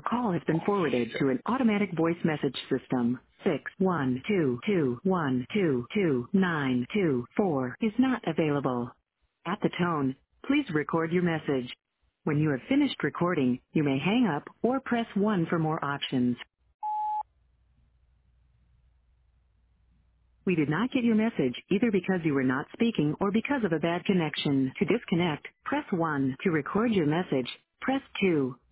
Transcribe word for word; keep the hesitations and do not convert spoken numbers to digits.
call has been forwarded to an automatic voice message system. Six one two two one two two nine two four is not available. At the tone, please record your message. When you have finished recording, you may hang up or press one for more options. We did not get your message either because you were not speaking or because of a bad connection. To disconnect, press one. To record your message, press two.